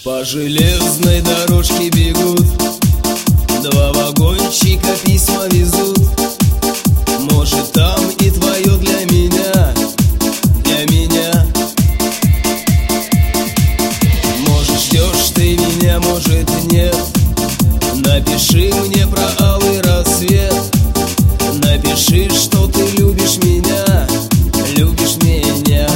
По железной дорожке бегут два вагончика, письма везут. Может, там и твое для меня, для меня. Может, ждешь ты меня, может, нет. Напиши мне про алый рассвет. Напиши, что ты любишь меня, любишь меня.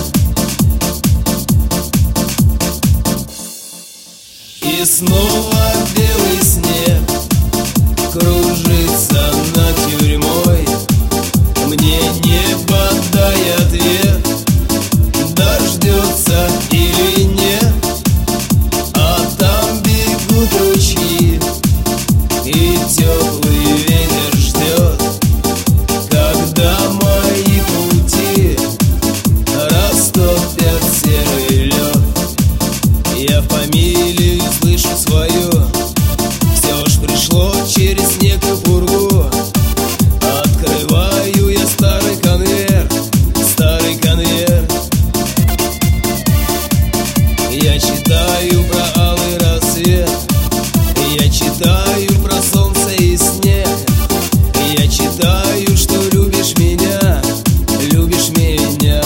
И снова белый снег кружится над тюрьмой. Мне небо дай ответ, дождется или нет. А там бегут ручьи, и теплый ветер ждет, когда мои пути растопят серый лед. Я фамилию слышу свою, все ж пришло через снег и пургу. Открываю я старый конверт, старый конверт. Я читаю про алый рассвет, я читаю про солнце и снег. Я читаю, что любишь меня, любишь меня.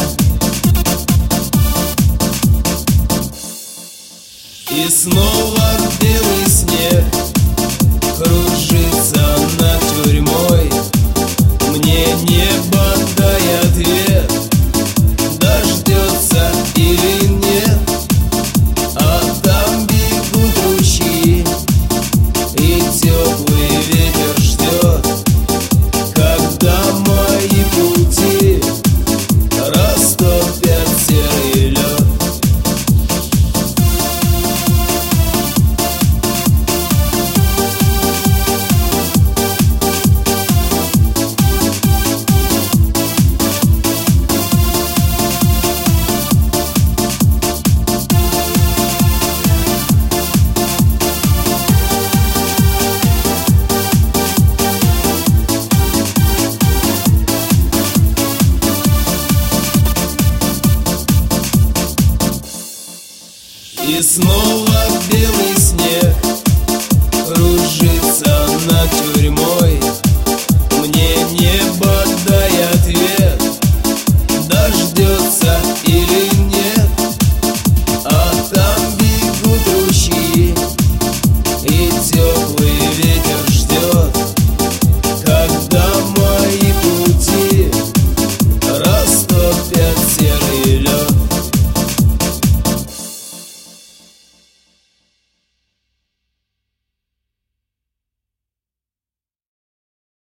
И снова белый снег кружится над тюрьмой. Мне небо дай ответ, дождется или нет. А там бегут ручьи, и теплый ветер ждет, когда мои пути растопят серый лед. И снова белый снег